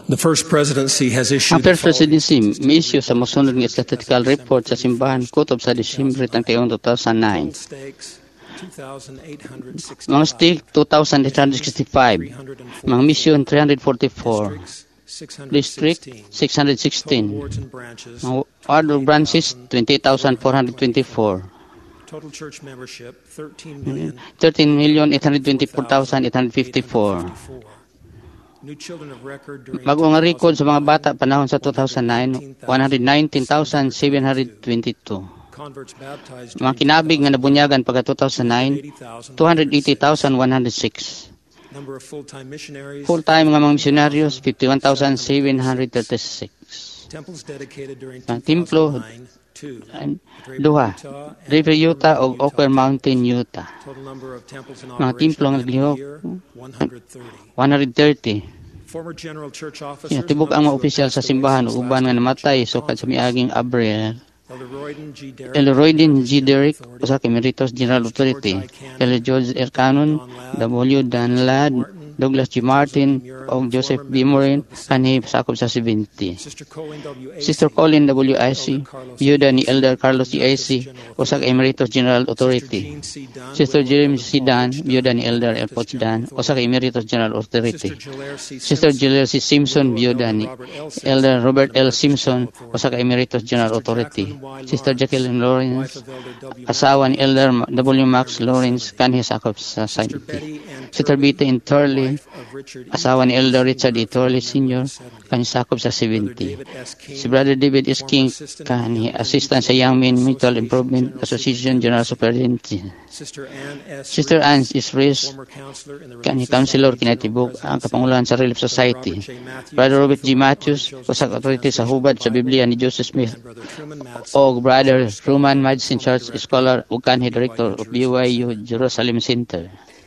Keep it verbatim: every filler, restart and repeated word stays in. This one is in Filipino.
The first presidency has issued Ang first presidency may issue sa mosunod ng statistical report sa simbahan kutob sa Disyembre taong two thousand nine. Mga stake two thousand eight hundred sixty-five, mga mission three hundred forty-four, district six hundred sixteen, mga ward or branches twenty thousand four hundred twenty-four. total church membership thirteen million eight hundred twenty-four thousand eight hundred fifty-four. New children of record during Bago ang record sa mga bata panahon sa two thousand nine, one hundred nineteen thousand seven hundred twenty-two. converts baptized Mga kinabig nga nabunyagan pagka two thousand nine, two hundred eighty thousand one hundred six. number of full-time missionaries Full-time nga mga misionaryos, fifty-one thousand seven hundred thirty-six. temples dedicated during Ang templo, two thousand nine two duha, River Utah o Oquirrh Mountain, Utah. total number of temples in Mga operation templo nga at the end of naglihok, the year one hundred thirty. one hundred thirty. Former general church officers Yeah, tibok ang mga opisyal sa simbahan ug uban nga namatay sukat sa miaging Abril. Elder Royden G. Derrick, Elroydin G. Derrick, usa ka Emeritus General Authority. Elder George R. Cannon, W. Dan Ladd, Douglas G. Martin, o Joseph B. Morin, kanhi sakop sa seventy. Sister Colleen W. A. Sister Colin W. I C, byuda ni Elder Carlos G. I C, usa ka Emeritus General Authority. Jean C. Dunn, Sister James C. Dan, byuda ni Elder L. Poch Dan, usa ka Emeritus General Authority. Sister Gillier C. Sister Gillier C. Simpson, byuda ni Elder Robert L. Simpson, usa ka Emeritus General Authority. Sister Jacqueline Lawrence, asawa ni Elder W. Max Lawrence, kanhi sakop sa seventy. Sister Bita in Turley, asawa ni Elder Richard E. Turley Senior, kanhi sakop sa seventy. Si Brother David S. King, kanhi assistant sa Young Men Mental Improvement Association General Superintendent. Sister Anne S. Rees, kanhi counselor kinatibuk ang kapangulahan sa Relief Society. Brother Robert G. Matthews, usak authority sa hubad sa Biblia ni Joseph Smith. O Brother Truman Madsen Church Scholar ug kanhi director of B Y U Jerusalem Center.